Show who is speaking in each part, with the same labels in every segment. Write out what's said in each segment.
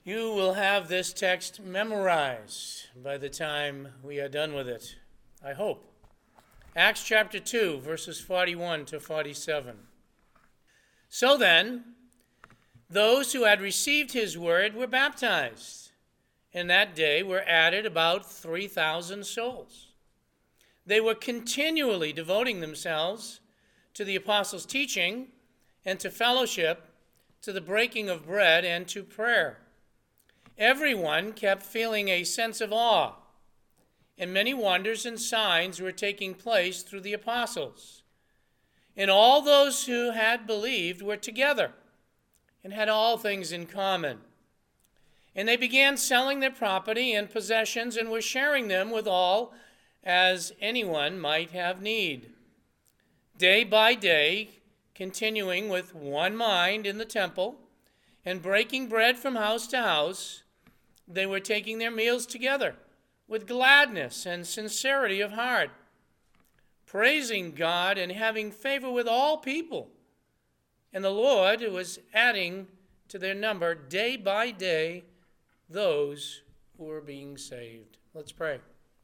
Speaker 1: You will have this text memorized by the time we are done with it, I hope. Acts chapter 2, verses 41 to 47. So then, those who had received his word were baptized, and that day were added about 3,000 souls. They were continually devoting themselves to the apostles' teaching and to fellowship, to the breaking of bread and to prayer. Everyone kept feeling a sense of awe, and many wonders and signs were taking place through the apostles. And all those who had believed were together and had all things in common. And they began selling their property and possessions and were sharing them with all as anyone might have need. Day by day, continuing with one mind in the temple and breaking bread from house to house, they were taking their meals together with gladness and sincerity of heart, praising God and having favor with all people. And the Lord was adding to their number day by day those who were being saved. Let's pray.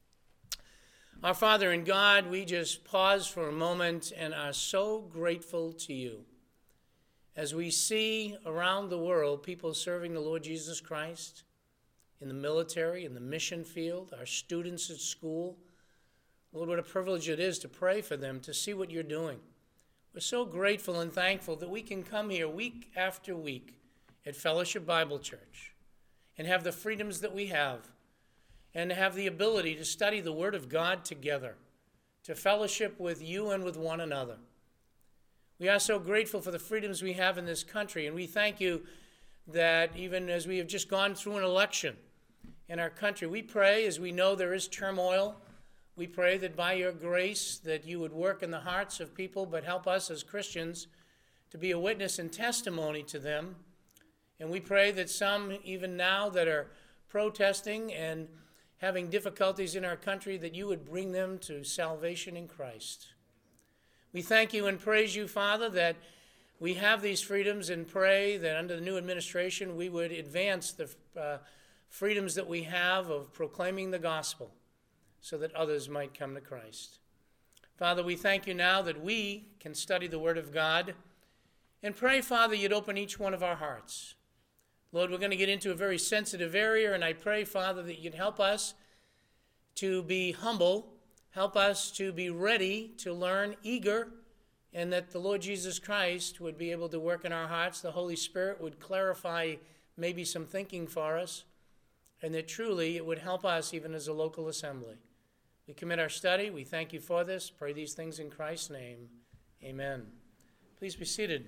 Speaker 1: Our Father in God, we just pause for a moment and are so grateful to you. As we see around the world people serving the Lord Jesus Christ, in the military, in the mission field, our students at school. Lord, what a privilege it is to pray for them, to see what you're doing. We're so grateful and thankful that we can come here week after week at Fellowship Bible Church and have the freedoms that we have and have the ability to study the Word of God together, to fellowship with you and with one another. We are so grateful for the freedoms we have in this country, and we thank you that even as we have just gone through an election in our country, we pray, as we know there is turmoil, we pray that by your grace that you would work in the hearts of people, but help us as Christians to be a witness and testimony to them. And we pray that some, even now, that are protesting and having difficulties in our country, that you would bring them to salvation in Christ. We thank you and praise you, Father, that we have these freedoms, and pray that under the new administration we would advance the freedoms that we have of proclaiming the gospel so that others might come to Christ. Father, we thank you now that we can study the Word of God, and pray, Father, you'd open each one of our hearts. Lord, we're going to get into a very sensitive area, and I pray, Father, that you'd help us to be humble, help us to be ready to learn, eager, and that the Lord Jesus Christ would be able to work in our hearts. The Holy Spirit would clarify maybe some thinking for us, and that truly it would help us even as a local assembly. We commit our study. We thank you for this. Pray these things in Christ's name. Amen. Please be seated.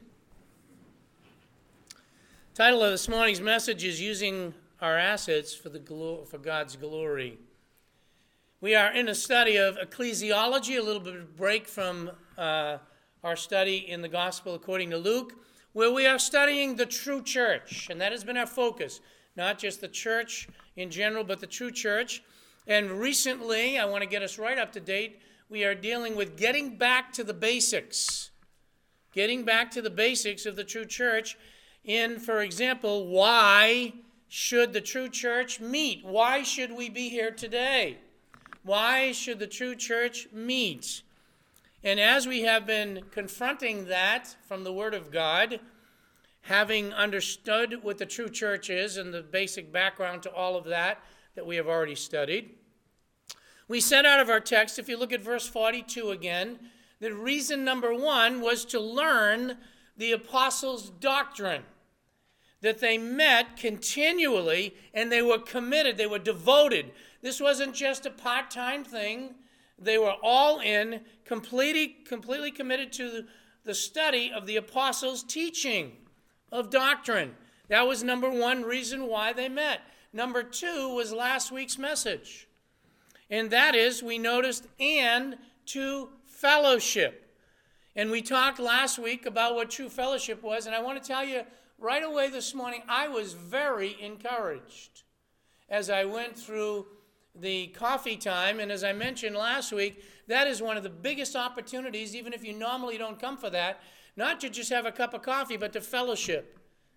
Speaker 1: The title of this morning's message is Using Our Assets for God's Glory. We are in a study of ecclesiology, a little bit of a break from our study in the Gospel according to Luke, where we are studying the true church, and that has been our focus, not just the church in general, but the true church. And recently, I want to get us right up to date, we are dealing with getting back to the basics of the true church in, for example, why should the true church meet? Why should we be here today? Why should the true church meet? And as we have been confronting that from the Word of God, having understood what the true church is and the basic background to all of that we have already studied, we said out of our text, if you look at verse 42 again, that reason number one was to learn the apostles' doctrine, that they met continually and they were committed, they were devoted. This wasn't just a part-time thing. They were all in, completely committed to the study of the apostles' teaching of doctrine. That was number one reason why they met. Number two was last week's message. And that is, we noticed, and to fellowship. And we talked last week about what true fellowship was. And I want to tell you right away this morning, I was very encouraged as I went through the coffee time. And as I mentioned last week, that is one of the biggest opportunities, even if you normally don't come for that, not to just have a cup of coffee, but to fellowship.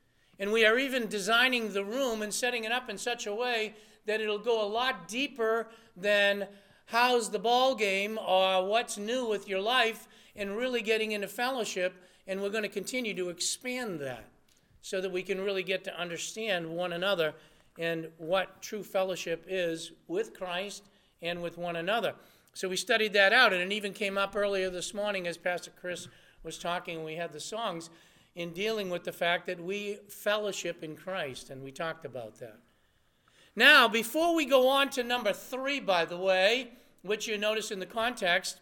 Speaker 1: And we are even designing the room and setting it up in such a way that it'll go a lot deeper than how's the ball game or what's new with your life, and really getting into fellowship. And we're going to continue to expand that so that we can really get to understand one another and what true fellowship is with Christ and with one another. So we studied that out, and it even came up earlier this morning as Pastor Chris was talking and we had the songs in dealing with the fact that we fellowship in Christ, and we talked about that. Now, before we go on to number 3, by the way, which you notice in the context,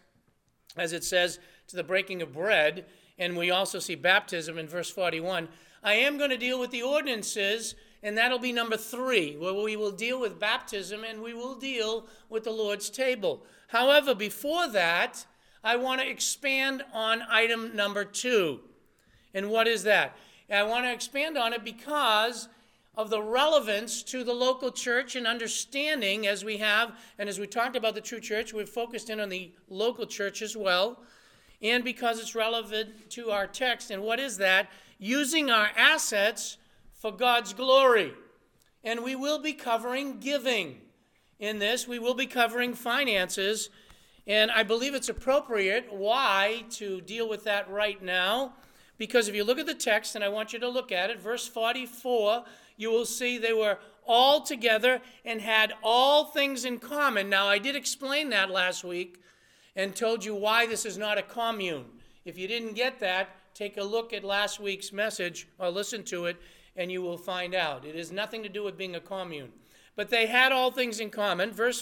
Speaker 1: as it says, to the breaking of bread, and we also see baptism in verse 41, I am going to deal with the ordinances, and that'll be number 3, where we will deal with baptism and we will deal with the Lord's table. However, before that, I want to expand on item number 2. And what is that? I want to expand on it because of the relevance to the local church and understanding as we have, and as we talked about the true church, we've focused in on the local church as well, and because it's relevant to our text. And what is that? Using our assets for God's glory. And we will be covering giving in this. We will be covering finances, and I believe it's appropriate. Why to deal with that right now? Because if you look at the text, and I want you to look at it, verse 44, you will see they were all together and had all things in common. Now, I did explain that last week and told you why this is not a commune. If you didn't get that, take a look at last week's message or listen to it, and you will find out. It has nothing to do with being a commune. But they had all things in common. Verse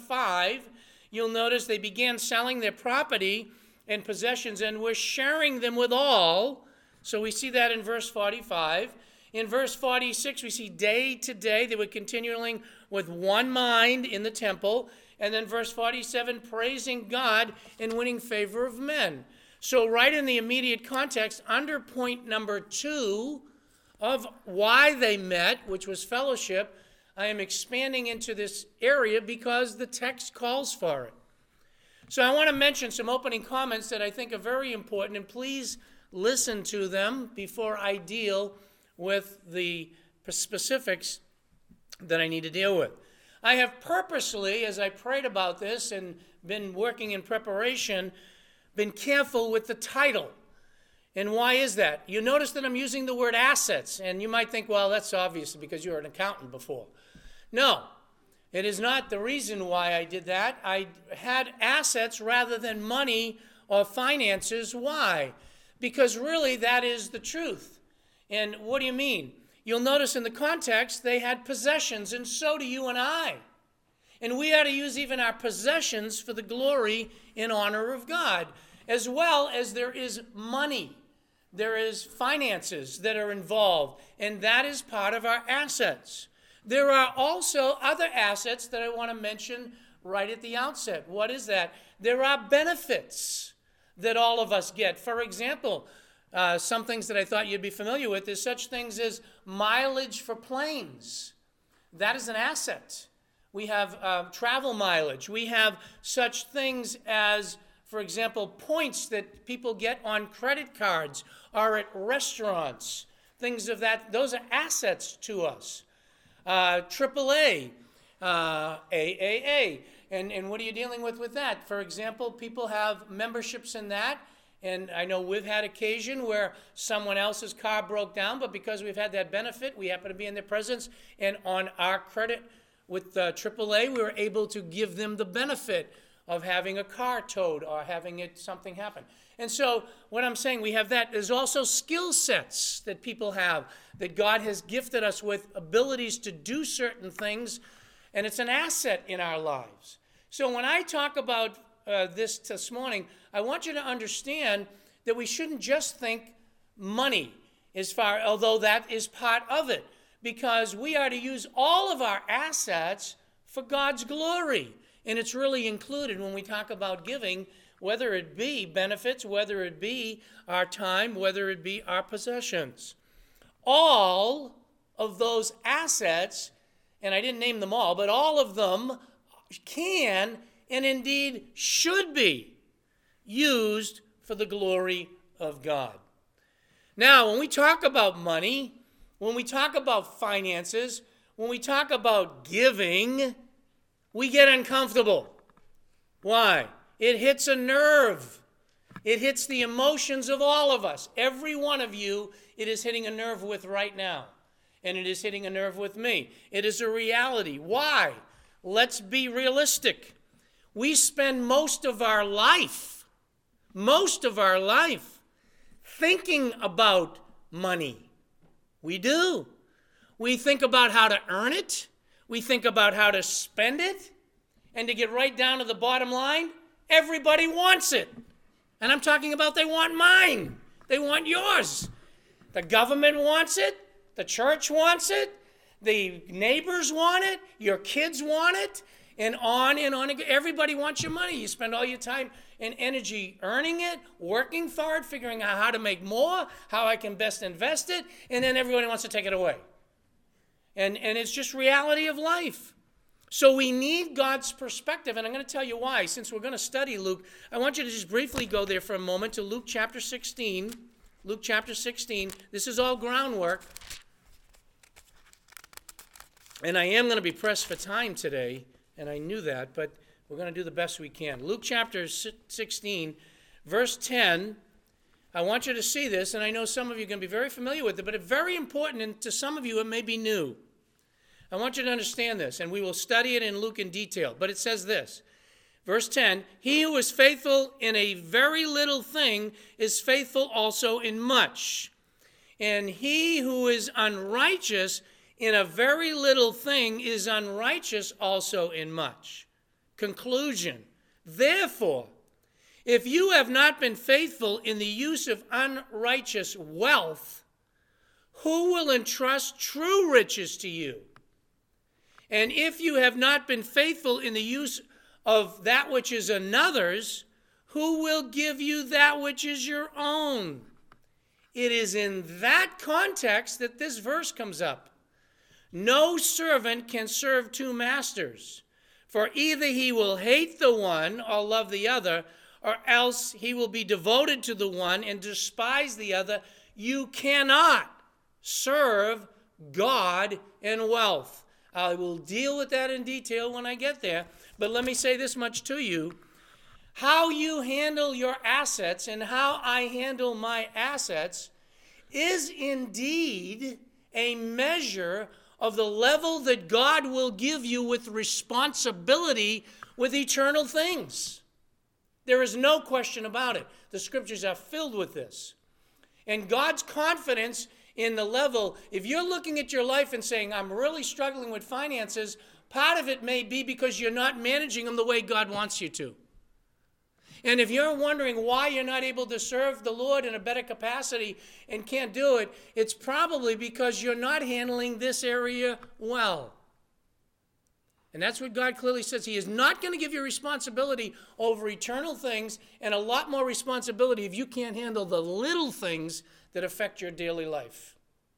Speaker 1: 45, you'll notice they began selling their property and possessions and were sharing them with all. So we see that in verse 45. In verse 46, we see day to day they were continuing with one mind in the temple. And then verse 47, praising God and winning favor of men. So right in the immediate context, under point number 2 of why they met, which was fellowship, I am expanding into this area because the text calls for it. So I want to mention some opening comments that I think are very important, and please listen to them before I deal with the specifics that I need to deal with. I have purposely, as I prayed about this and been working in preparation, been careful with the title. And why is that? You notice that I'm using the word assets, and you might think, well, that's obvious because you were an accountant before. No, it is not the reason why I did that. I had assets rather than money or finances. Why? Because really that is the truth. And what do you mean? You'll notice in the context they had possessions, and so do you and I. And we ought to use even our possessions for the glory and honor of God, as well as there is money. There is finances that are involved, and that is part of our assets. There are also other assets that I want to mention right at the outset. What is that? There are benefits that all of us get. For example, some things that I thought you'd be familiar with is such things as mileage for planes. That is an asset. We have travel mileage. We have such things as, for example, points that people get on credit cards or at restaurants. Things of that. Those are assets to us. AAA, AAA. And what are you dealing with that? For example, people have memberships in that. And I know we've had occasion where someone else's car broke down, but because we've had that benefit, we happen to be in their presence. And on our credit with AAA, we were able to give them the benefit of having a car towed or having something happen. And so what I'm saying, we have that. There's also skill sets that people have, that God has gifted us with abilities to do certain things, and it's an asset in our lives. So when I talk about this morning, I want you to understand that we shouldn't just think money, although that is part of it, because we are to use all of our assets for God's glory. And it's really included when we talk about giving, whether it be benefits, whether it be our time, whether it be our possessions. All of those assets, and I didn't name them all, but all of them can and indeed should be used for the glory of God. Now, when we talk about money, When we talk about finances, when we talk about giving, we get uncomfortable. Why? It hits a nerve. It hits the emotions of all of us. Every one of you, it is hitting a nerve with right now. And it is hitting a nerve with me. It is a reality. Why? Let's be realistic. We spend most of our life thinking about money. We do. We think about how to earn it. We think about how to spend it. And to get right down to the bottom line, everybody wants it. And I'm talking about they want mine. They want yours. The government wants it. The church wants it. The neighbors want it. Your kids want it. And on and on. Everybody wants your money. You spend all your time and energy earning it, working for it, figuring out how to make more, how I can best invest it, and then everybody wants to take it away. And it's just reality of life. So we need God's perspective, and I'm going to tell you why. Since we're going to study Luke, I want you to just briefly go there for a moment to Luke chapter 16. Luke chapter 16. This is all groundwork. And I am going to be pressed for time today, and I knew that, but we're going to do the best we can. Luke chapter 16, verse 10. I want you to see this, and I know some of you are going to be very familiar with it, but it's very important, and to some of you it may be new. I want you to understand this, and we will study it in Luke in detail. But it says this, verse 10, he who is faithful in a very little thing is faithful also in much. And he who is unrighteous in a very little thing is unrighteous also in much. Conclusion, therefore, if you have not been faithful in the use of unrighteous wealth, who will entrust true riches to you? And if you have not been faithful in the use of that which is another's, who will give you that which is your own? It is in that context that this verse comes up. No servant can serve two masters, for either he will hate the one or love the other, or else he will be devoted to the one and despise the other. You cannot serve God and wealth. I will deal with that in detail when I get there. But let me say this much to you. How you handle your assets and how I handle my assets is indeed a measure of the level that God will give you with responsibility with eternal things. There is no question about it. The scriptures are filled with this. And God's confidence in the level, if you're looking at your life and saying, I'm really struggling with finances, part of it may be because you're not managing them the way God wants you to. And if you're wondering why you're not able to serve the Lord in a better capacity and can't do it, it's probably because you're not handling this area well. And that's what God clearly says. He is not going to give you responsibility over eternal things and a lot more responsibility if you can't handle the little things that affect your daily life.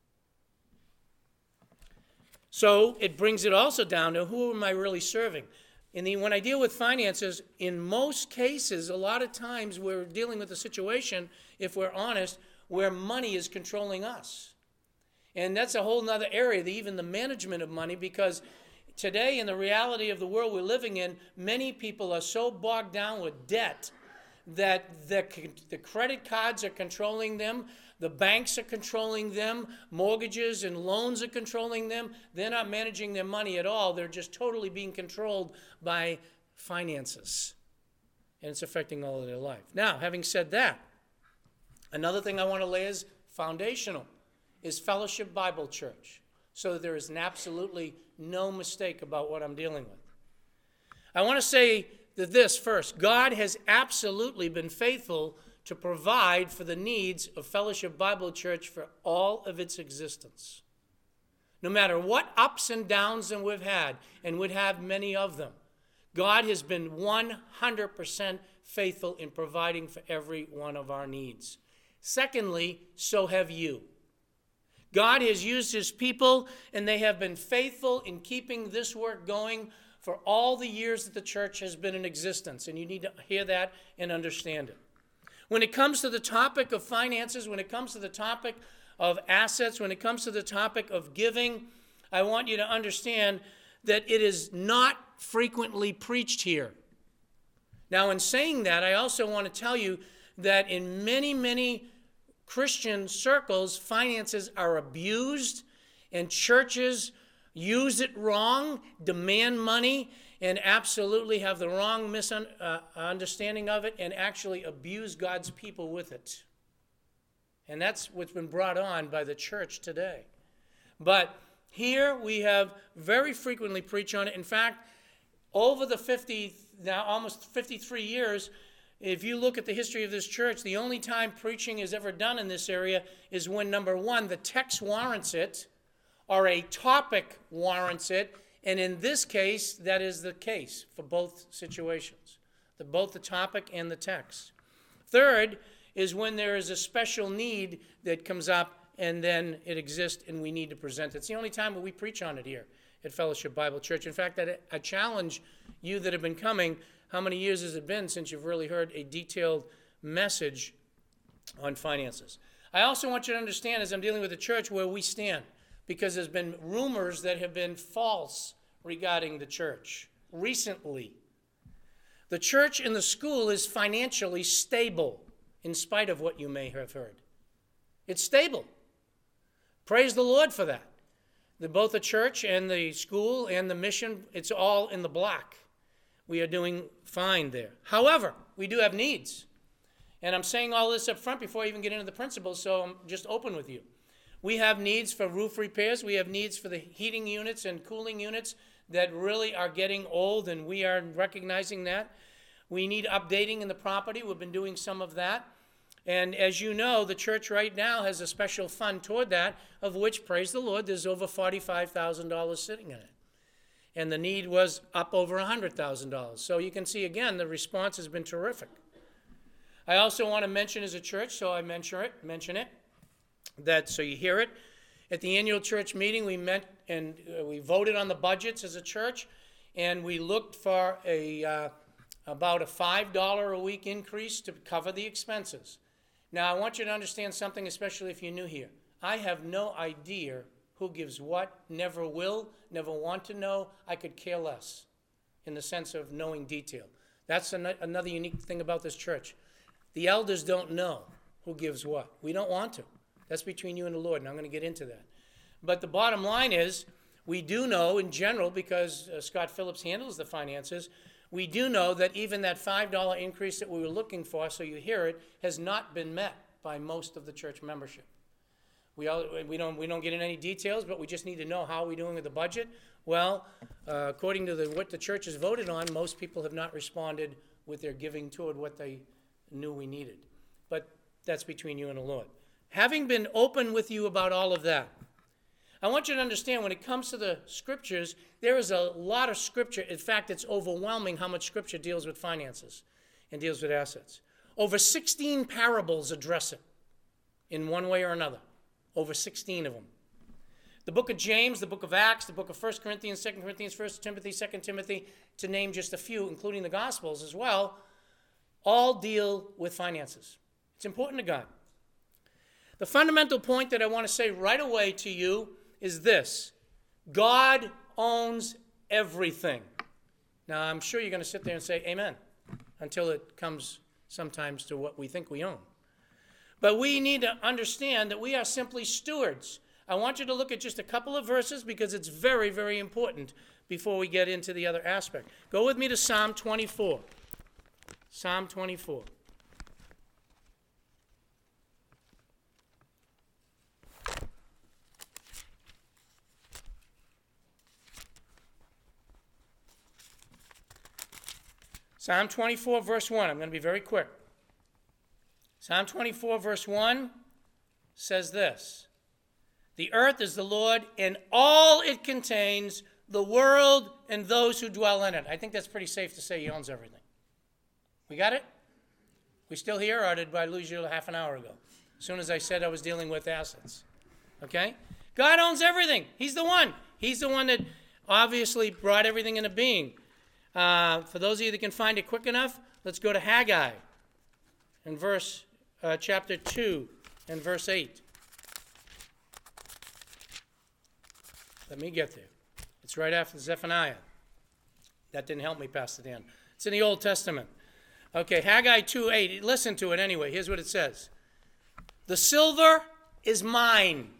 Speaker 1: So it brings it also down to who am I really serving? When I deal with finances, in most cases, a lot of times we're dealing with a situation, if we're honest, where money is controlling us. And that's a whole other area, even the management of money, because today in the reality of the world we're living in, many people are so bogged down with debt that the credit cards are controlling them, the banks are controlling them, mortgages and loans are controlling them. They're not managing their money at all. They're just totally being controlled by finances. And it's affecting all of their life. Now, having said that, another thing I want to lay as foundational is Fellowship Bible Church, so that there is absolutely no mistake about what I'm dealing with. I want to say that this first, God has absolutely been faithful to provide for the needs of Fellowship Bible Church for all of its existence. No matter what ups and downs that we've had, and we'd have many of them, God has been 100% faithful in providing for every one of our needs. Secondly, so have you. God has used his people, and they have been faithful in keeping this work going for all the years that the church has been in existence. And you need to hear that and understand it. When it comes to the topic of finances, when it comes to the topic of assets, when it comes to the topic of giving, I want you to understand that it is not frequently preached here. Now, in saying that, I also want to tell you that in many, many Christian circles, finances are abused, and churches use it wrong, demand money, and absolutely have the wrong understanding of it, and actually abuse God's people with it. And that's what's been brought on by the church today. But here we have very frequently preached on it. In fact, over the now almost 53 years, if you look at the history of this church, the only time preaching is ever done in this area is when, number one, the text warrants it, or a topic warrants it, and in this case, that is the case for both situations, both the topic and the text. Third is when there is a special need that comes up, and then it exists, and we need to present it. It's the only time that we preach on it here at Fellowship Bible Church. In fact, I challenge you that have been coming, how many years has it been since you've really heard a detailed message on finances? I also want you to understand, as I'm dealing with the church, where we stand, because there's been rumors that have been false regarding the church recently. The church and the school is financially stable, in spite of what you may have heard. It's stable. Praise the Lord for that. Both the church and the school and the mission, it's all in the black. We are doing fine there. However, we do have needs. And I'm saying all this up front before I even get into the principles, so I'm just open with you. We have needs for roof repairs. We have needs for the heating units and cooling units that really are getting old, and we are recognizing that. We need updating in the property. We've been doing some of that. And as you know, the church right now has a special fund toward that, of which, praise the Lord, there's over $45,000 sitting in it. And the need was up over $100,000. So you can see, again, the response has been terrific. I also want to mention as a church, so I mention it, that so you hear it. At the annual church meeting, we met and we voted on the budgets as a church, and we looked for about a $5 a week increase to cover the expenses. Now, I want you to understand something, especially if you're new here. I have no idea who gives what, never will, never want to know. I could care less in the sense of knowing detail. That's another unique thing about this church. The elders don't know who gives what. We don't want to. That's between you and the Lord, and I'm going to get into that. But the bottom line is, we do know in general, because Scott Phillips handles the finances, we do know that even that $5 increase that we were looking for, so you hear it, has not been met by most of the church membership. We don't get in any details, but we just need to know how we're doing with the budget. Well, according to what the church has voted on, most people have not responded with their giving toward what they knew we needed. But that's between you and the Lord. Having been open with you about all of that, I want you to understand when it comes to the scriptures, there is a lot of scripture. In fact, it's overwhelming how much scripture deals with finances and deals with assets. Over 16 parables address it in one way or another. Over 16 of them. The book of James, the book of Acts, the book of 1 Corinthians, 2 Corinthians, 1 Timothy, 2 Timothy, to name just a few, including the Gospels as well, all deal with finances. It's important to God. The fundamental point that I want to say right away to you is this: God owns everything. Now, I'm sure you're going to sit there and say amen until it comes sometimes to what we think we own. But we need to understand that we are simply stewards. I want you to look at just a couple of verses because it's very, very important before we get into the other aspect. Go with me to Psalm 24. Psalm 24. Psalm 24, verse 1. I'm going to be very quick. Psalm 24, verse 1 says this: "The earth is the Lord and all it contains, the world and those who dwell in it." I think that's pretty safe to say he owns everything. We got it? We still here, or did I lose you half an hour ago? As soon as I said I was dealing with assets. Okay? God owns everything. He's the one. He's the one that obviously brought everything into being. For those of you that can find it quick enough, let's go to Haggai in chapter 2 and verse 8. Let me get there. It's right after Zephaniah. That didn't help me, Pastor Dan. It's in the Old Testament. Okay, Haggai 2:8. Listen to it anyway. Here's what it says. The silver is mine.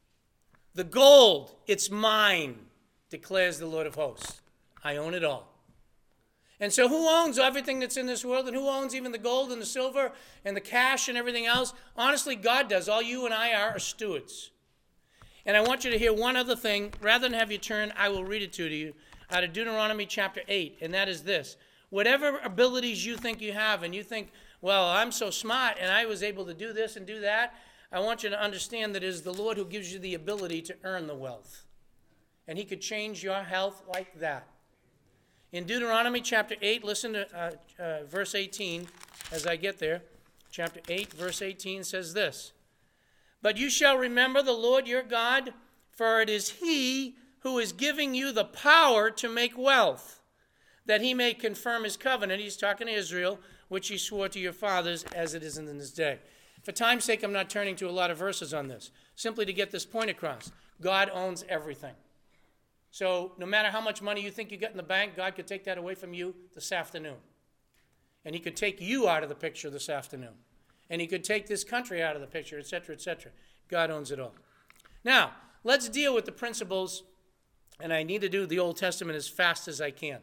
Speaker 1: The gold, it's mine, declares the Lord of hosts. I own it all. And so who owns everything that's in this world, and who owns even the gold and the silver and the cash and everything else? Honestly, God does. All you and I are stewards. And I want you to hear one other thing. Rather than have you turn, I will read it to you out of Deuteronomy chapter 8, and that is this. Whatever abilities you think you have, and you think, well, I'm so smart, and I was able to do this and do that, I want you to understand that it is the Lord who gives you the ability to earn the wealth. And he could change your health like that. In Deuteronomy chapter 8, listen to verse 18 as I get there. Chapter 8, verse 18 says this. But you shall remember the Lord your God, for it is he who is giving you the power to make wealth, that he may confirm his covenant. He's talking to Israel, which he swore to your fathers as it is in this day. For time's sake, I'm not turning to a lot of verses on this, simply to get this point across. God owns everything. So no matter how much money you think you got in the bank, God could take that away from you this afternoon. And he could take you out of the picture this afternoon. And he could take this country out of the picture, etc., etc. God owns it all. Now, let's deal with the principles, and I need to do the Old Testament as fast as I can.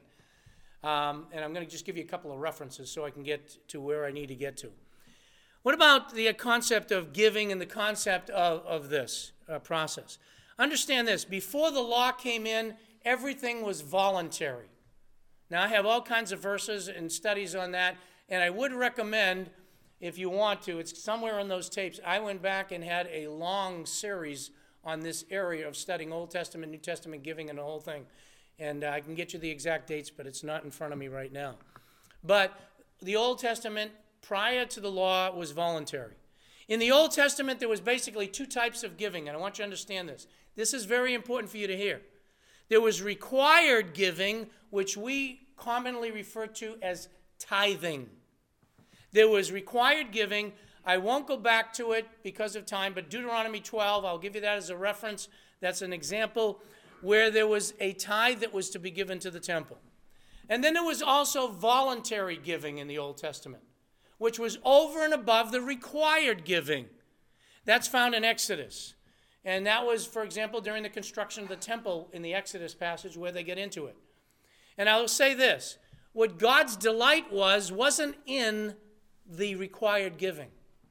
Speaker 1: And I'm going to just give you a couple of references so I can get to where I need to get to. What about the concept of giving and the concept of this process? Understand this. Before the law came in, everything was voluntary. Now, I have all kinds of verses and studies on that, and I would recommend, if you want to, it's somewhere in those tapes, I went back and had a long series on this area of studying Old Testament, New Testament giving and the whole thing. And I can get you the exact dates, but it's not in front of me right now. But the Old Testament, prior to the law, was voluntary. In the Old Testament, there was basically two types of giving, and I want you to understand this. This is very important for you to hear. There was required giving, which we commonly refer to as tithing. There was required giving. I won't go back to it because of time, but Deuteronomy 12, I'll give you that as a reference. That's an example where there was a tithe that was to be given to the temple. And then there was also voluntary giving in the Old Testament, which was over and above the required giving. That's found in Exodus. And that was, for example, during the construction of the temple in the Exodus passage where they get into it. And I'll say this. What God's delight wasn't in the required giving.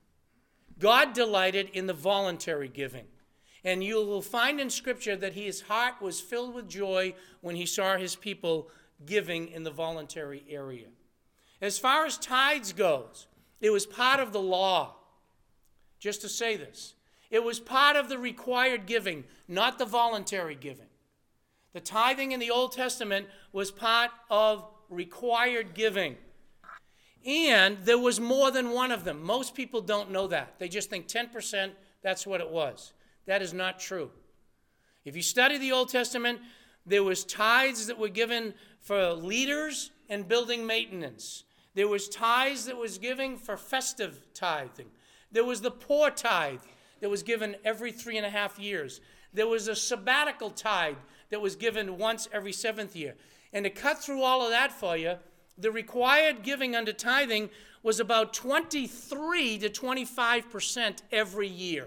Speaker 1: God delighted in the voluntary giving. And you will find in Scripture that his heart was filled with joy when he saw his people giving in the voluntary area. As far as tithes goes, it was part of the law. Just to say this. It was part of the required giving, not the voluntary giving. The tithing in the Old Testament was part of required giving. And there was more than one of them. Most people don't know that. They just think 10%, that's what it was. That is not true. If you study the Old Testament, there was tithes that were given for leaders and building maintenance. There was tithes that was given for festive tithing. There was the poor tithe that was given every 3.5 years. There was a sabbatical tithe that was given once every 7th year. And to cut through all of that for you, the required giving under tithing was about 23 to 25% every year.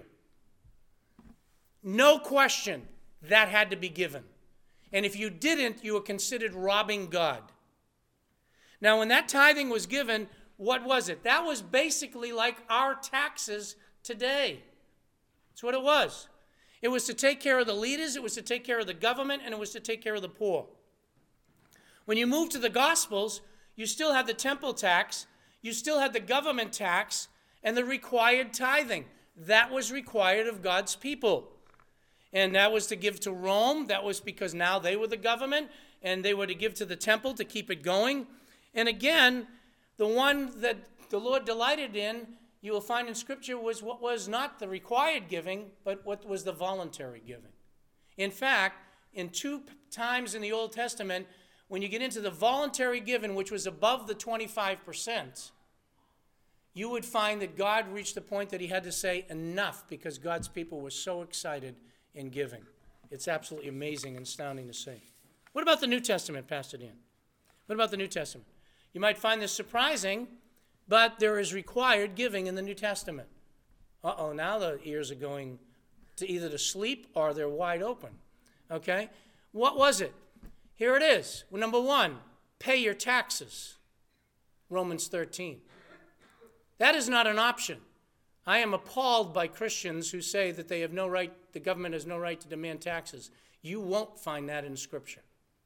Speaker 1: No question, that had to be given. And if you didn't, you were considered robbing God. Now, when that tithing was given, what was it? That was basically like our taxes today. That's what it was. It was to take care of the leaders, it was to take care of the government, and it was to take care of the poor. When you move to the Gospels, you still had the temple tax, you still had the government tax, and the required tithing. That was required of God's people. And that was to give to Rome. That was because now they were the government, and they were to give to the temple to keep it going. And again, the one that the Lord delighted in, you will find in Scripture, was what was not the required giving, but what was the voluntary giving. In fact, in 2 times in the Old Testament, when you get into the voluntary giving, which was above the 25%, you would find that God reached the point that he had to say enough because God's people were so excited in giving. It's absolutely amazing and astounding to see. What about the New Testament, Pastor Dan? What about the New Testament? You might find this surprising, but there is required giving in the New Testament. Now the ears are going to either to sleep or they're wide open. Okay? What was it? Here it is. Well, number 1, pay your taxes. Romans 13. That is not an option. I am appalled by Christians who say that they have no right, the government has no right to demand taxes. You won't find that in Scripture.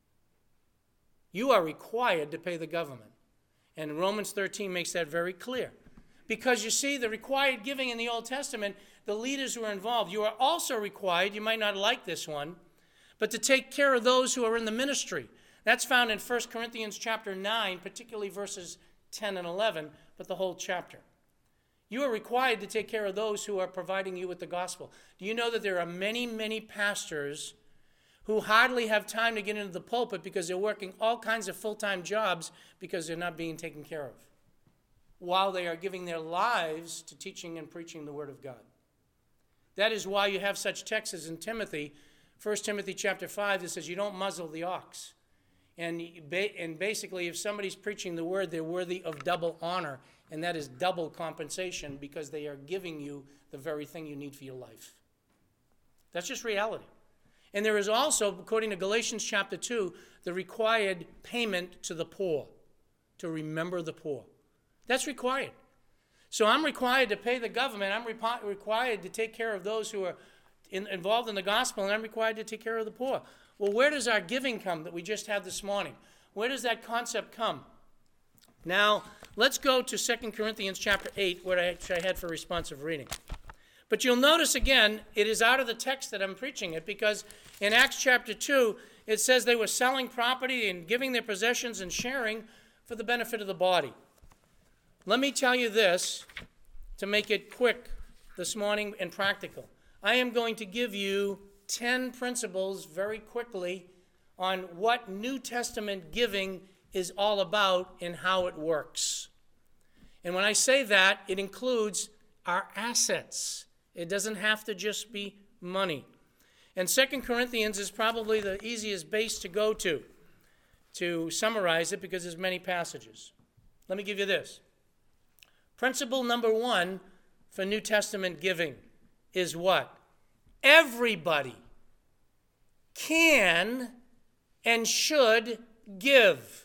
Speaker 1: You are required to pay the government. And Romans 13 makes that very clear. Because you see, the required giving in the Old Testament, the leaders who are involved, you are also required, you might not like this one, but to take care of those who are in the ministry. That's found in 1 Corinthians chapter 9, particularly verses 10 and 11, but the whole chapter. You are required to take care of those who are providing you with the gospel. Do you know that there are many, many pastors who hardly have time to get into the pulpit because they're working all kinds of full-time jobs because they're not being taken care of, while they are giving their lives to teaching and preaching the Word of God? That is why you have such texts as in Timothy, 1 Timothy chapter 5, that says you don't muzzle the ox. And basically, if somebody's preaching the Word, they're worthy of double honor, and that is double compensation because they are giving you the very thing you need for your life. That's just reality. And there is also, according to Galatians chapter 2, the required payment to the poor, to remember the poor. That's required. So I'm required to pay the government. I'm required to take care of those who are involved in the gospel, and I'm required to take care of the poor. Well, where does our giving come that we just had this morning? Where does that concept come? Now, let's go to 2 Corinthians chapter 8, which I had for responsive reading. But you'll notice again, it is out of the text that I'm preaching it, because in Acts chapter 2, it says they were selling property and giving their possessions and sharing for the benefit of the body. Let me tell you this, to make it quick this morning and practical. I am going to give you 10 principles very quickly on what New Testament giving is all about and how it works. And when I say that, it includes our assets. It doesn't have to just be money. And 2 Corinthians is probably the easiest base to go to summarize it, because there's many passages. Let me give you this. Principle number 1 for New Testament giving is what? Everybody can and should give,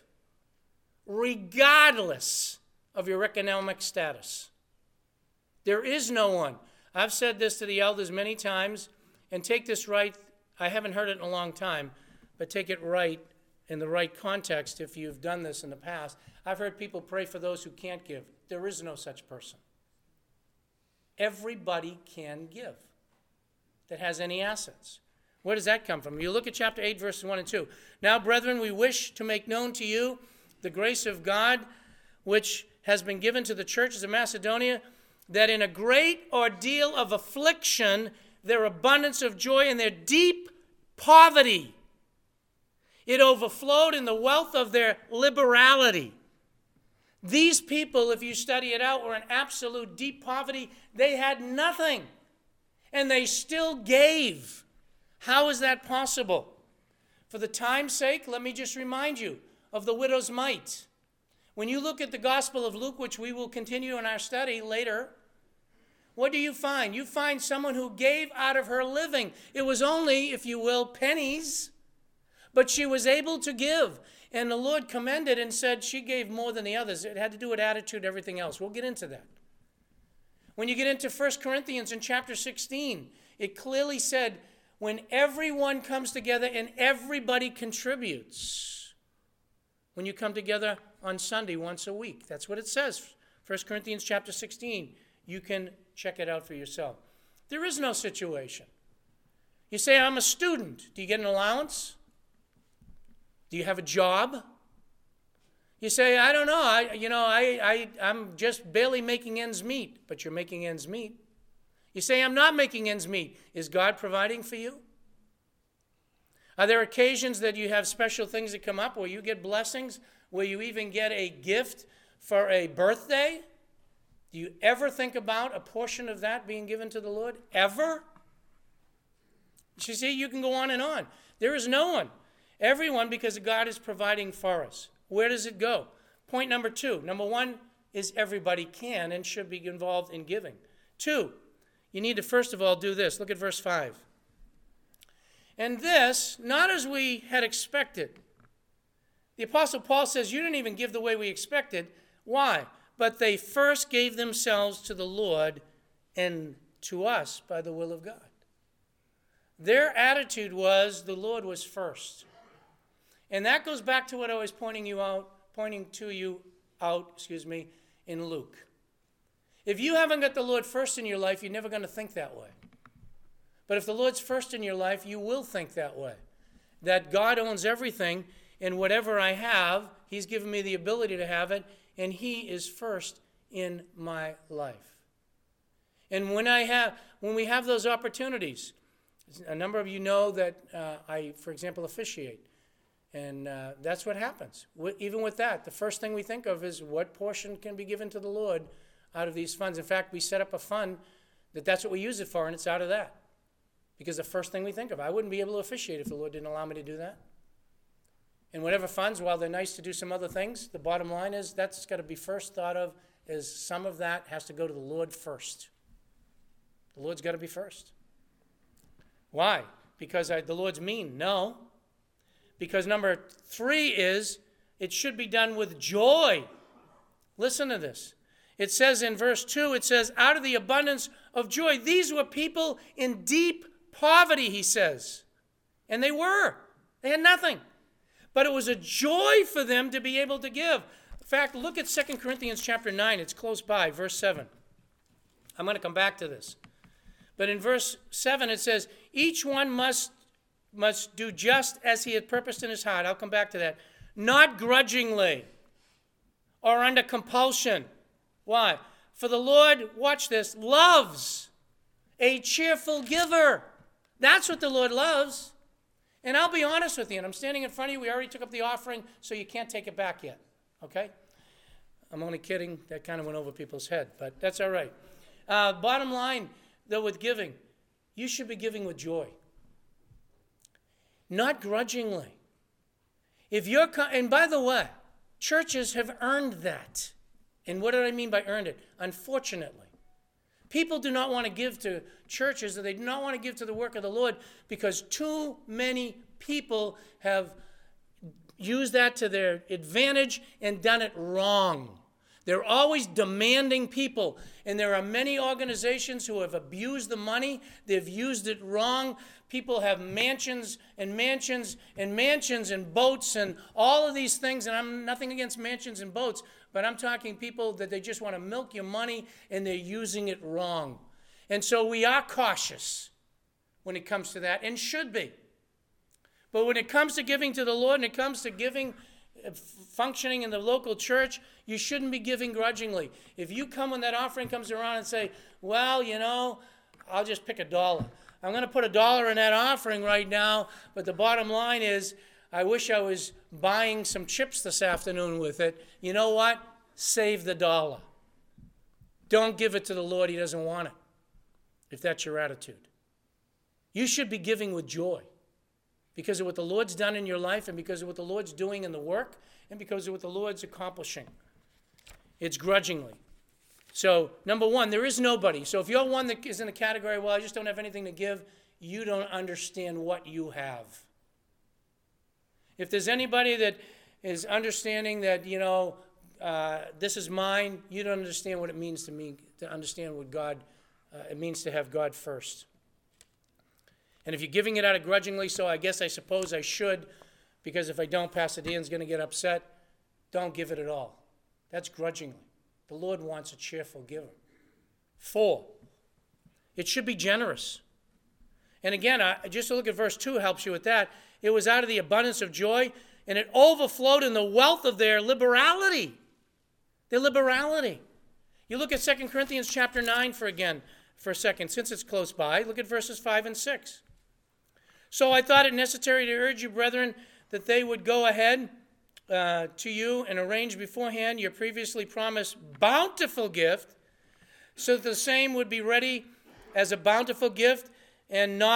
Speaker 1: regardless of your economic status. There is no one. I've said this to the elders many times, and take this right. I haven't heard it in a long time, but take it right in the right context if you've done this in the past. I've heard people pray for those who can't give. There is no such person. Everybody can give that has any assets. Where does that come from? You look at chapter 8, verses 1 and 2. Now, brethren, we wish to make known to you the grace of God, which has been given to the churches of Macedonia, that in a great ordeal of affliction, their abundance of joy and their deep poverty, it overflowed in the wealth of their liberality. These people, if you study it out, were in absolute deep poverty. They had nothing, and they still gave. How is that possible? For the time's sake, let me just remind you of the widow's mite. When you look at the Gospel of Luke, which we will continue in our study later, what do you find? You find someone who gave out of her living. It was only, if you will, pennies, but she was able to give. And the Lord commended and said she gave more than the others. It had to do with attitude, everything else. We'll get into that. When you get into 1 Corinthians in chapter 16, it clearly said, when everyone comes together and everybody contributes, when you come together on Sunday once a week. That's what it says. 1 Corinthians chapter 16. You can check it out for yourself. There is no situation. You say, I'm a student. Do you get an allowance? Do you have a job? You say, I don't know. I'm just barely making ends meet. But you're making ends meet. You say, I'm not making ends meet. Is God providing for you? Are there occasions that you have special things that come up where you get blessings, where you even get a gift for a birthday? Do you ever think about a portion of that being given to the Lord? Ever? You see, you can go on and on. There is no one. Everyone, because God is providing for us. Where does it go? Point number 2. Number 1 is everybody can and should be involved in giving. 2, you need to first of all do this. Look at verse 5. And this, not as we had expected. The Apostle Paul says, you didn't even give the way we expected. Why? But they first gave themselves to the Lord and to us by the will of God. Their attitude was the Lord was first. And that goes back to what I was pointing to you out in Luke. If you haven't got the Lord first in your life, you're never going to think that way. But if the Lord's first in your life, you will think that way. That God owns everything, and whatever I have, he's given me the ability to have it, and he is first in my life. And when we have those opportunities, a number of you know that I, for example, officiate. And that's what happens. Even with that, the first thing we think of is what portion can be given to the Lord out of these funds. In fact, we set up a fund that's what we use it for, and it's out of that. Because the first thing we think of, I wouldn't be able to officiate if the Lord didn't allow me to do that. And whatever funds, while they're nice to do some other things, the bottom line is that's got to be first thought of, is some of that has to go to the Lord first. The Lord's got to be first. Why? Because the Lord's mean? No. Because number 3 is, it should be done with joy. Listen to this. It says in verse 2, it says, out of the abundance of joy. These were people in deep poverty, he says. And they were. They had nothing. But it was a joy for them to be able to give. In fact, look at 2 Corinthians chapter 9. It's close by, verse 7. I'm going to come back to this. But in verse 7 it says, each one must do just as he had purposed in his heart. I'll come back to that. Not grudgingly or under compulsion. Why? For the Lord, watch this, loves a cheerful giver. That's what the Lord loves. And I'll be honest with you, and I'm standing in front of you. We already took up the offering, so you can't take it back yet. Okay? I'm only kidding. That kind of went over people's head, but that's all right. Bottom line, though, with giving, you should be giving with joy. Not grudgingly. And by the way, churches have earned that. And what do I mean by earned it? Unfortunately. People do not want to give to churches, or they do not want to give to the work of the Lord, because too many people have used that to their advantage and done it wrong. They're always demanding people, and there are many organizations who have abused the money. They've used it wrong. People have mansions and mansions and mansions and boats and all of these things, and I'm nothing against mansions and boats, but I'm talking people that they just want to milk your money, and they're using it wrong. And so we are cautious when it comes to that, and should be. But when it comes to giving to the Lord, and it comes to giving, functioning in the local church, you shouldn't be giving grudgingly. If you come when that offering comes around and say, well, I'll just pick $1. I'm going to put $1 in that offering right now, but the bottom line is, I wish I was buying some chips this afternoon with it. You know what? Save the $1. Don't give it to the Lord. He doesn't want it, if that's your attitude. You should be giving with joy because of what the Lord's done in your life, and because of what the Lord's doing in the work, and because of what the Lord's accomplishing. It's grudgingly. So, number 1, there is nobody. So if you're one that is in the category, well, I just don't have anything to give, you don't understand what you have. If there's anybody that is understanding that, this is mine, you don't understand what it means to me, to understand what God, it means to have God first. And if you're giving it out of grudgingly, so I suppose I should, because if I don't, Pastor Dan's going to get upset, don't give it at all. That's grudgingly. The Lord wants a cheerful giver. 4, it should be generous. And again, just to look at verse 2 helps you with that. It was out of the abundance of joy, and it overflowed in the wealth of their liberality. Their liberality. You look at 2 Corinthians chapter 9 for a second, since it's close by. Look at verses 5 and 6. So I thought it necessary to urge you, brethren, that they would go ahead to you and arrange beforehand your previously promised bountiful gift, so that the same would be ready as a bountiful gift and not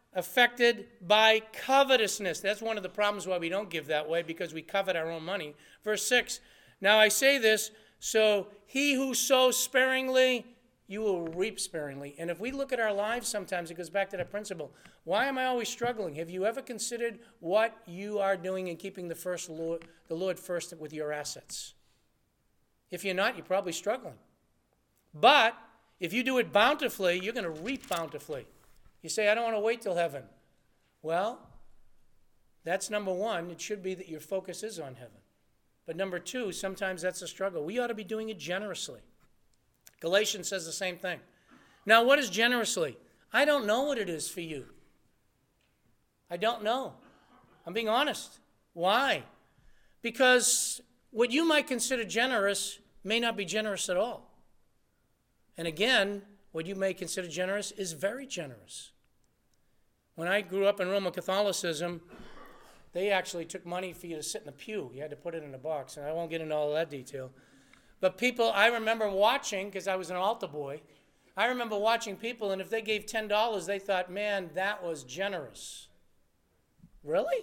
Speaker 1: affected by covetousness. That's one of the problems why we don't give that way, because we covet our own money. Verse 6, now I say this, so he who sows sparingly, you will reap sparingly. And if we look at our lives sometimes, it goes back to that principle. Why am I always struggling? Have you ever considered what you are doing in keeping the Lord first with your assets? If you're not, you're probably struggling. But if you do it bountifully, you're going to reap bountifully. You say, I don't want to wait till heaven. Well, that's number one. It should be that your focus is on heaven. But number two, sometimes that's a struggle. We ought to be doing it generously. Galatians says the same thing. Now, what is generously? I don't know what it is for you. I don't know. I'm being honest. Why? Because what you might consider generous may not be generous at all. And again, what you may consider generous is very generous. When I grew up in Roman Catholicism, they actually took money for you to sit in the pew. You had to put it in a box, and I won't get into all of that detail. But people, I remember watching, because I was an altar boy, I remember watching people, and if they gave $10, they thought, man, that was generous. Really?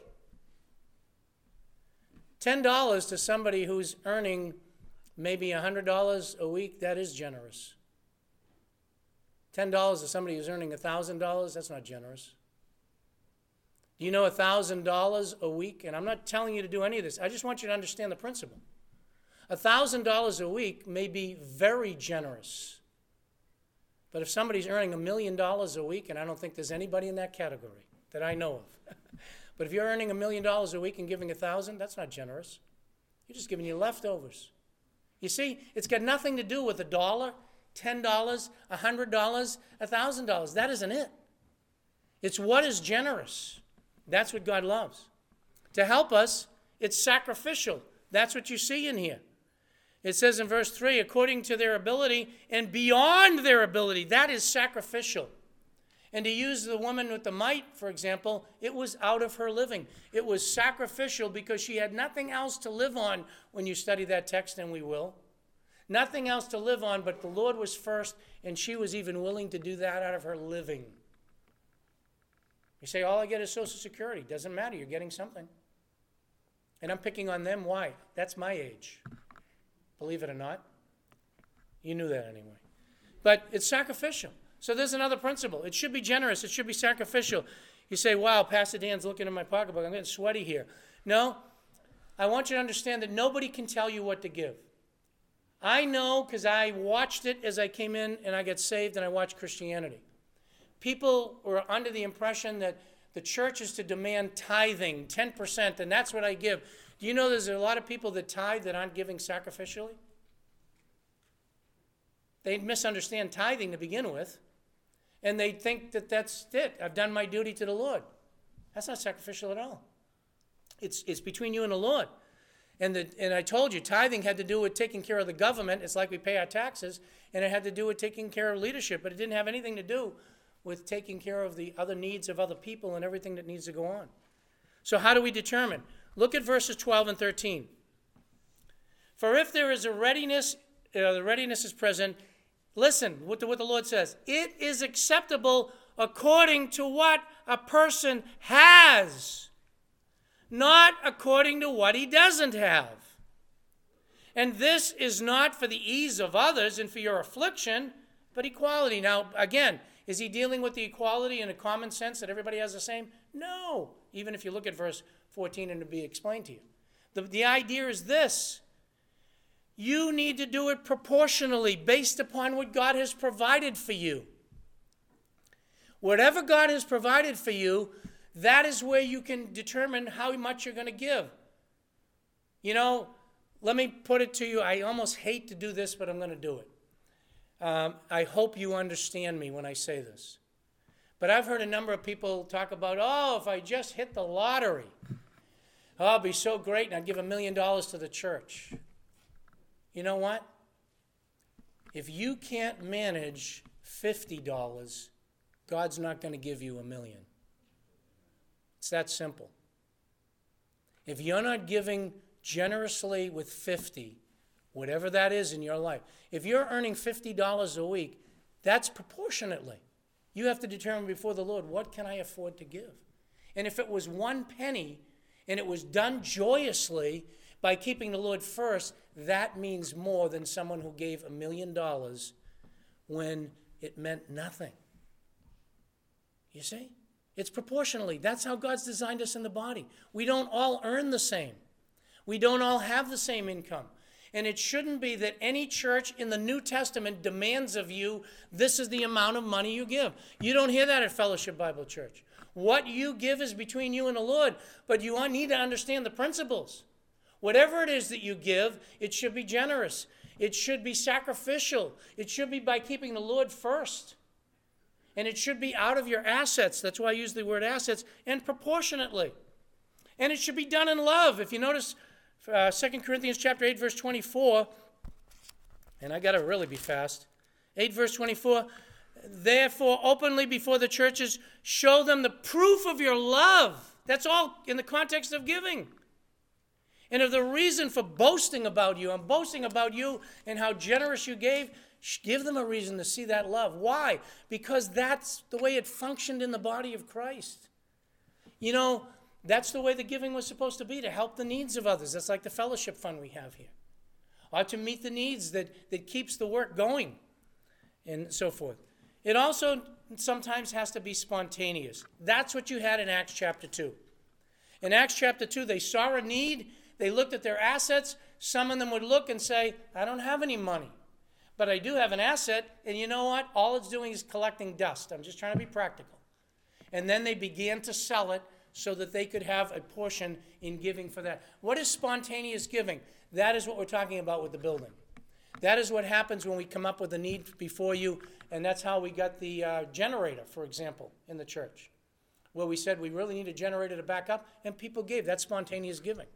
Speaker 1: $10 to somebody who's earning maybe $100 a week, that is generous. $10 to somebody who's earning $1,000, that's not generous. Do you know $1,000 a week? And I'm not telling you to do any of this. I just want you to understand the principle. $1,000 a week may be very generous. But if somebody's earning $1 million a week, and I don't think there's anybody in that category that I know of, but if you're earning $1 million a week and giving $1,000, that's not generous. You're just giving you leftovers. You see, it's got nothing to do with $1, $10, $100, $1,000. That isn't it. It's what is generous. That's what God loves. To help us, it's sacrificial. That's what you see in here. It says in verse 3, according to their ability and beyond their ability. That is sacrificial. And to use the woman with the mite, for example, it was out of her living. It was sacrificial because she had nothing else to live on when you study that text, and we will. Nothing else to live on, but the Lord was first, and she was even willing to do that out of her living. You say, all I get is Social Security. Doesn't matter. You're getting something. And I'm picking on them. Why? That's my age. Believe it or not. You knew that anyway. But it's sacrificial. So there's another principle. It should be generous. It should be sacrificial. You say, wow, Pastor Dan's looking in my pocketbook. I'm getting sweaty here. No, I want you to understand that nobody can tell you what to give. I know because I watched it as I came in and I got saved and I watched Christianity. People were under the impression that the church is to demand tithing, 10%, and that's what I give. Do you know there's a lot of people that tithe that aren't giving sacrificially? They misunderstand tithing to begin with, and they think that that's it. I've done my duty to the Lord. That's not sacrificial at all. It's between you and the Lord. And I told you, tithing had to do with taking care of the government. It's like we pay our taxes, and it had to do with taking care of leadership, but it didn't have anything to do with taking care of the other needs of other people and everything that needs to go on. So how do we determine? Look at verses 12 and 13. For if there is a readiness, the readiness is present. Listen what the Lord says. It is acceptable according to what a person has, not according to what he doesn't have. And this is not for the ease of others and for your affliction, but equality. Now, again, is he dealing with the equality in a common sense that everybody has the same? No. Even if you look at verse 14 and it'll be explained to you. The idea is this. You need to do it proportionally based upon what God has provided for you. Whatever God has provided for you, that is where you can determine how much you're going to give. You know, let me put it to you. I almost hate to do this, but I'm going to do it. I hope you understand me when I say this. But I've heard a number of people talk about, oh, if I just hit the lottery, oh, it'll be so great, and I'd give $1 million to the church. You know what? If you can't manage $50, God's not going to give you $1 million. It's that simple. If you're not giving generously with 50, whatever that is in your life, if you're earning $50 a week, that's proportionately. You have to determine before the Lord, what can I afford to give? And if it was 1 penny and it was done joyously by keeping the Lord first, that means more than someone who gave $1 million when it meant nothing. You see? It's proportionally. That's how God's designed us in the body. We don't all earn the same. We don't all have the same income. And it shouldn't be that any church in the New Testament demands of you, this is the amount of money you give. You don't hear that at Fellowship Bible Church. What you give is between you and the Lord, but you need to understand the principles. Whatever it is that you give, it should be generous. It should be sacrificial. It should be by keeping the Lord first. And it should be out of your assets. That's why I use the word assets, and proportionately. And it should be done in love. If you notice 2 Corinthians chapter 8, verse 24, and I got to really be fast. 8, verse 24, therefore, openly before the churches, show them the proof of your love. That's all in the context of giving. And if the reason for boasting about you, I'm boasting about you and how generous you gave, give them a reason to see that love. Why? Because that's the way it functioned in the body of Christ. You know, that's the way the giving was supposed to be, to help the needs of others. That's like the fellowship fund we have here. Or to meet the needs that keeps the work going and so forth. It also sometimes has to be spontaneous. That's what you had in Acts chapter 2. In Acts chapter 2, they saw a need. They looked at their assets. Some of them would look and say, I don't have any money, but I do have an asset. And you know what? All it's doing is collecting dust. I'm just trying to be practical. And then they began to sell it so that they could have a portion in giving for that. What is spontaneous giving? That is what we're talking about with the building. That is what happens when we come up with a need before you, and that's how we got the generator, for example, in the church, where we said we really need a generator to back up, and people gave. That's spontaneous giving.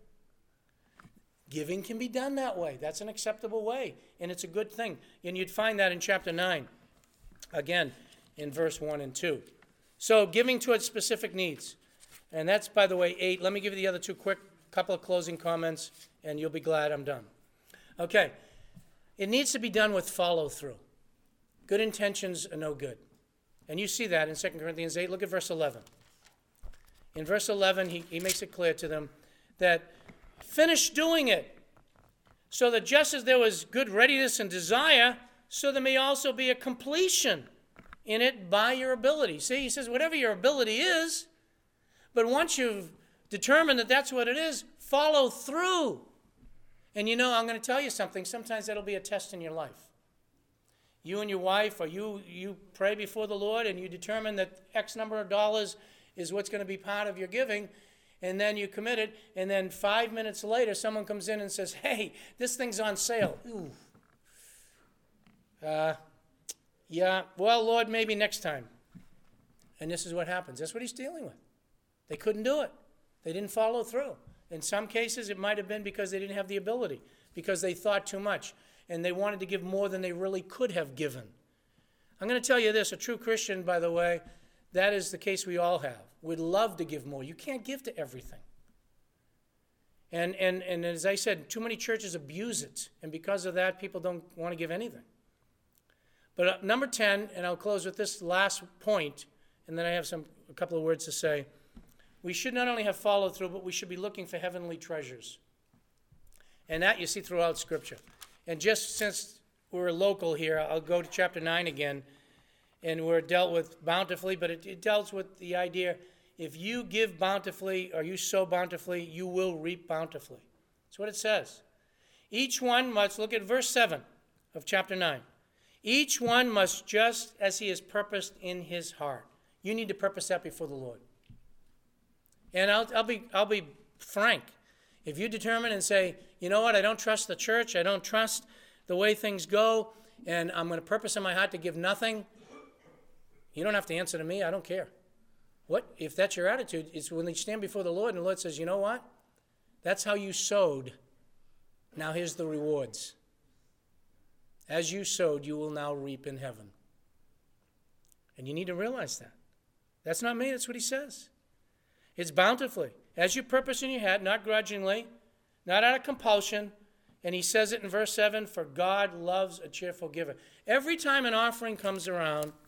Speaker 1: Giving can be done that way. That's an acceptable way, and it's a good thing. And you'd find that in chapter 9, again, in verse 1 and 2. So giving towards specific needs. And that's, by the way, 8. Let me give you the other two quick couple of closing comments, and you'll be glad I'm done. Okay. It needs to be done with follow-through. Good intentions are no good. And you see that in 2 Corinthians 8. Look at verse 11. In verse 11, he makes it clear to them that finish doing it, so that just as there was good readiness and desire, so there may also be a completion in it by your ability. See, he says whatever your ability is, but once you've determined that that's what it is, follow through. And you know, I'm going to tell you something. Sometimes that'll be a test in your life. You and your wife, or you pray before the Lord and you determine that X number of dollars is what's going to be part of your giving, and then you commit it, and then 5 minutes later someone comes in and says, hey, this thing's on sale. Ooh. Yeah, well, Lord, maybe next time. And this is what happens. That's what he's dealing with. They couldn't do it. They didn't follow through. In some cases, it might have been because they didn't have the ability, because they thought too much, and they wanted to give more than they really could have given. I'm going to tell you this, a true Christian, by the way, that is the case we all have. We'd love to give more. You can't give to everything. And as I said, too many churches abuse it, and because of that, people don't want to give anything. But number 10, and I'll close with this last point, and then I have a couple of words to say. We should not only have follow-through, but we should be looking for heavenly treasures. And that you see throughout Scripture. And just since we're local here, I'll go to chapter 9 again, and we're dealt with bountifully, but it deals with the idea, if you give bountifully or you sow bountifully, you will reap bountifully. That's what it says. Each one must, look at verse 7 of chapter 9. Each one must just as he has purposed in his heart. You need to purpose that before the Lord. And I'll be frank. If you determine and say, you know what, I don't trust the church, I don't trust the way things go, and I'm going to purpose in my heart to give nothing, you don't have to answer to me, I don't care. What? If that's your attitude, it's when you stand before the Lord and the Lord says, you know what, that's how you sowed. Now here's the rewards. As you sowed, you will now reap in heaven. And you need to realize that. That's not me, that's what he says. It's bountifully. As you purpose in your heart, not grudgingly, not out of compulsion. And he says it in verse 7, for God loves a cheerful giver. Every time an offering comes around,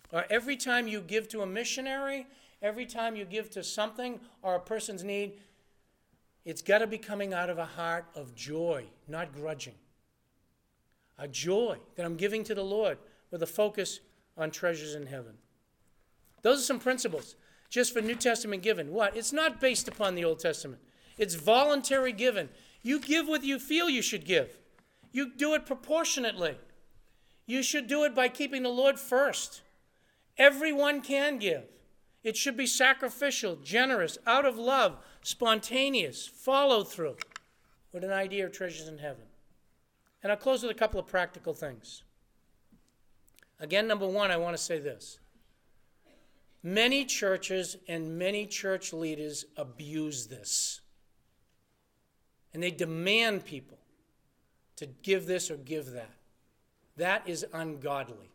Speaker 1: Or every time you give to a missionary, every time you give to something or a person's need, it's got to be coming out of a heart of joy, not grudging. A joy that I'm giving to the Lord with a focus on treasures in heaven. Those are some principles just for New Testament giving. What? It's not based upon the Old Testament. It's voluntary giving. You give what you feel you should give. You do it proportionately. You should do it by keeping the Lord first. Everyone can give. It should be sacrificial, generous, out of love, spontaneous, follow through, with an idea of treasures in heaven. And I'll close with a couple of practical things. Again, number one, I want to say this. Many churches and many church leaders abuse this. And they demand people to give this or give that. That is ungodly.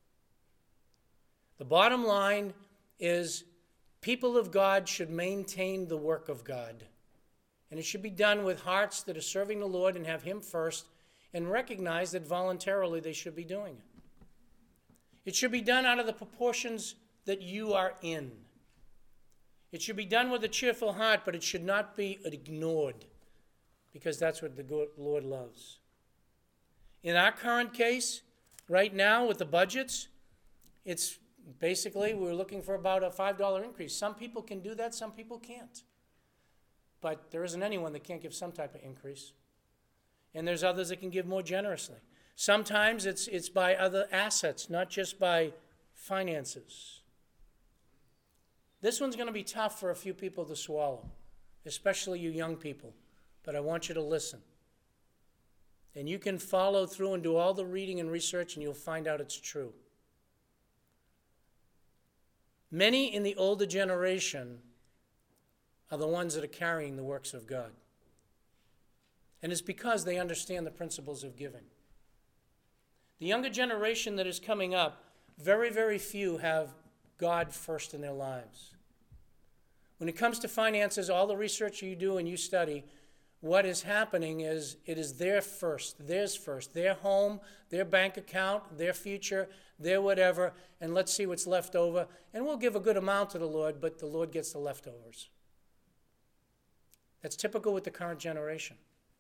Speaker 1: The bottom line is people of God should maintain the work of God. And it should be done with hearts that are serving the Lord and have Him first, and recognize that voluntarily they should be doing it. It should be done out of the proportions that you are in. It should be done with a cheerful heart, but it should not be ignored, because that's what the Lord loves. In our current case, right now with the budgets, it's basically we're looking for about a $5 increase. Some people can do that, some people can't. But there isn't anyone that can't give some type of increase. And there's others that can give more generously. Sometimes it's by other assets, not just by finances. This one's going to be tough for a few people to swallow, especially you young people. But I want you to listen. And you can follow through and do all the reading and research, and you'll find out it's true. Many in the older generation are the ones that are carrying the works of God. And it's because they understand the principles of giving. The younger generation that is coming up, very, very few have God first in their lives. When it comes to finances, all the research you do and you study, what is happening is it is theirs first, their home, their bank account, their future, their whatever, and let's see what's left over. And we'll give a good amount to the Lord, but the Lord gets the leftovers. That's typical with the current generation.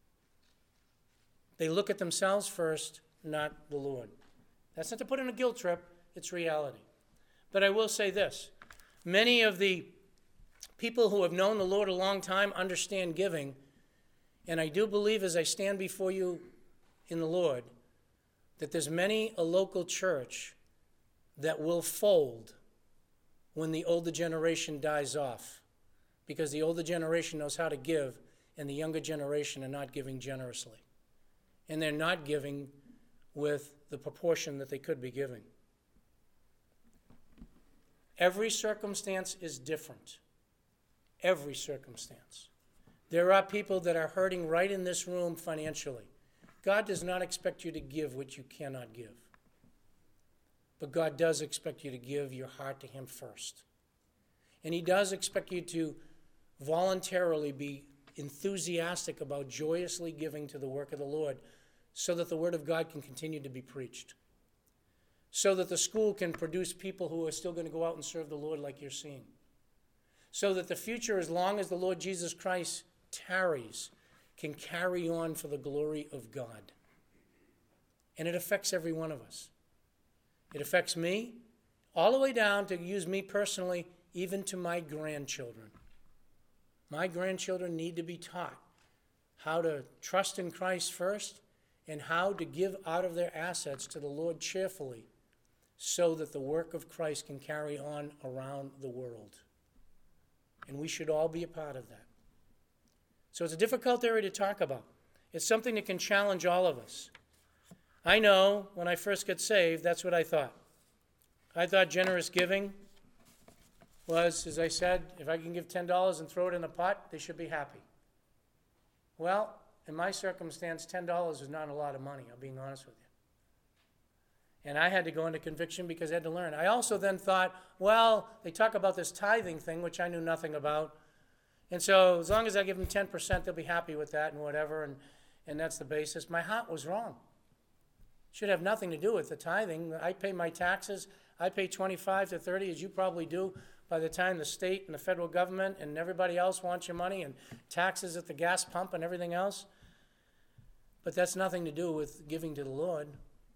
Speaker 1: They look at themselves first, not the Lord. That's not to put in a guilt trip, it's reality. But I will say this. Many of the people who have known the Lord a long time understand giving. And I do believe as I stand before you in the Lord that there's many a local church that will fold when the older generation dies off, because the older generation knows how to give and the younger generation are not giving generously. And they're not giving with the proportion that they could be giving. Every circumstance is different. Every circumstance. There are people that are hurting right in this room financially. God does not expect you to give what you cannot give. But God does expect you to give your heart to Him first. And He does expect you to voluntarily be enthusiastic about joyously giving to the work of the Lord so that the Word of God can continue to be preached. So that the school can produce people who are still going to go out and serve the Lord like you're seeing. So that the future, as long as the Lord Jesus Christ tarries, can carry on for the glory of God. And it affects every one of us. It affects me, all the way down to use me personally, even to my grandchildren. My grandchildren need to be taught how to trust in Christ first and how to give out of their assets to the Lord cheerfully so that the work of Christ can carry on around the world. And we should all be a part of that. So it's a difficult area to talk about. It's something that can challenge all of us. I know when I first got saved, that's what I thought. I thought generous giving was, as I said, if I can give $10 and throw it in a pot, they should be happy. Well, in my circumstance, $10 is not a lot of money, I'm being honest with you. And I had to go into conviction because I had to learn. I also then thought, well, they talk about this tithing thing, which I knew nothing about. And so as long as I give them 10%, they'll be happy with that and whatever, and that's the basis. My heart was wrong. It should have nothing to do with the tithing. I pay my taxes. I pay 25 to 30, as you probably do, by the time the state and the federal government and everybody else wants your money, and taxes at the gas pump and everything else. But that's nothing to do with giving to the Lord.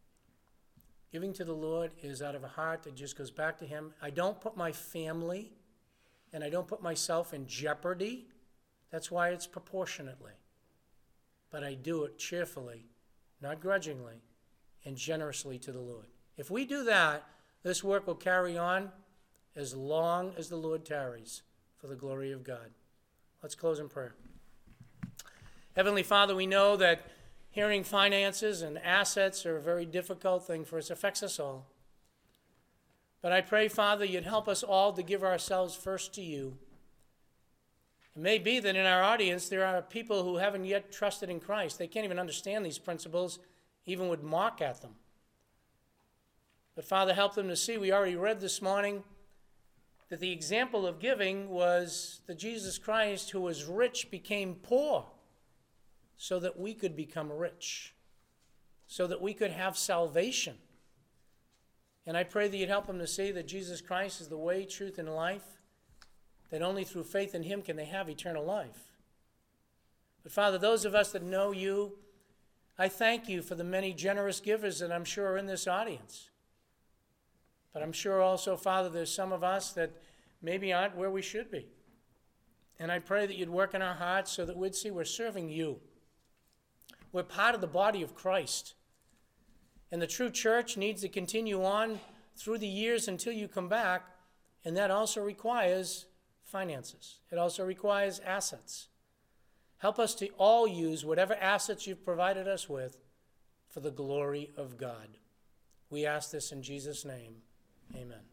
Speaker 1: Giving to the Lord is out of a heart that just goes back to him. I don't put my family and I don't put myself in jeopardy. That's why it's proportionately. But I do it cheerfully, not grudgingly, and generously to the Lord. If we do that, this work will carry on as long as the Lord tarries, for the glory of God. Let's close in prayer. Heavenly Father, we know that hearing finances and assets are a very difficult thing for us. It affects us all. But I pray, Father, you'd help us all to give ourselves first to you. It may be that in our audience there are people who haven't yet trusted in Christ. They can't even understand these principles, even would mock at them. But Father, help them to see. We already read this morning that the example of giving was that Jesus Christ, who was rich, became poor so that we could become rich, so that we could have salvation. And I pray that you'd help them to see that Jesus Christ is the way, truth, and life, that only through faith in him can they have eternal life. But Father, those of us that know you, I thank you for the many generous givers that I'm sure are in this audience. But I'm sure also, Father, there's some of us that maybe aren't where we should be. And I pray that you'd work in our hearts so that we'd see we're serving you. We're part of the body of Christ. And the true church needs to continue on through the years until you come back. And that also requires finances. It also requires assets. Help us to all use whatever assets you've provided us with for the glory of God. We ask this in Jesus' name. Amen.